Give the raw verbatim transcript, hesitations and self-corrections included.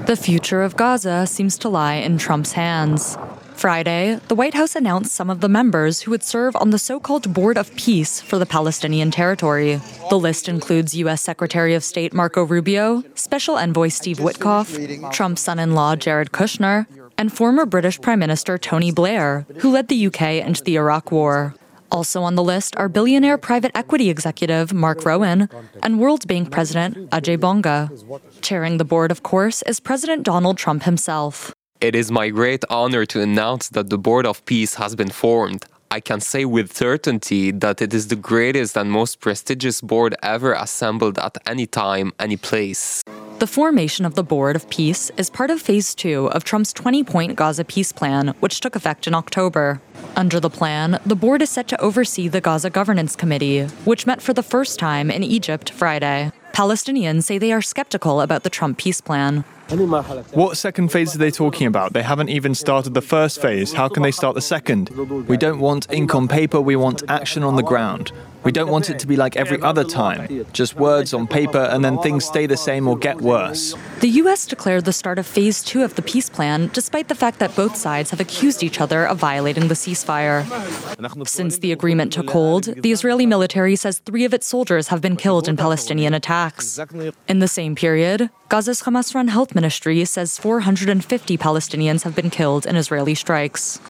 The future of Gaza seems to lie in Trump's hands. Friday, the White House announced some of the members who would serve on the so-called Board of Peace for the Palestinian territory. The list includes U S Secretary of State Marco Rubio, Special Envoy Steve Witkoff, Trump's son-in-law Jared Kushner, and former British Prime Minister Tony Blair, who led the U K into the Iraq War. Also on the list are billionaire private equity executive Mark Rowan and World Bank President Ajay Bonga. Chairing the board, of course, is President Donald Trump himself. It is my great honor to announce that the Board of Peace has been formed. I can say with certainty that it is the greatest and most prestigious board ever assembled at any time, any place. The formation of the Board of Peace is part of Phase two of Trump's twenty-point Gaza peace plan, which took effect in October. Under the plan, the board is set to oversee the Gaza Governance Committee, which met for the first time in Egypt Friday. Palestinians say they are skeptical about the Trump peace plan. What second phase are they talking about? They haven't even started the first phase. How can they start the second? We don't want ink on paper, we want action on the ground. We don't want it to be like every other time, just words on paper and then things stay the same or get worse. The U S declared the start of Phase two of the peace plan, despite the fact that both sides have accused each other of violating the ceasefire. Since the agreement took hold, the Israeli military says three of its soldiers have been killed in Palestinian attacks. In the same period, Gaza's Hamas-run health ministry says four hundred fifty Palestinians have been killed in Israeli strikes.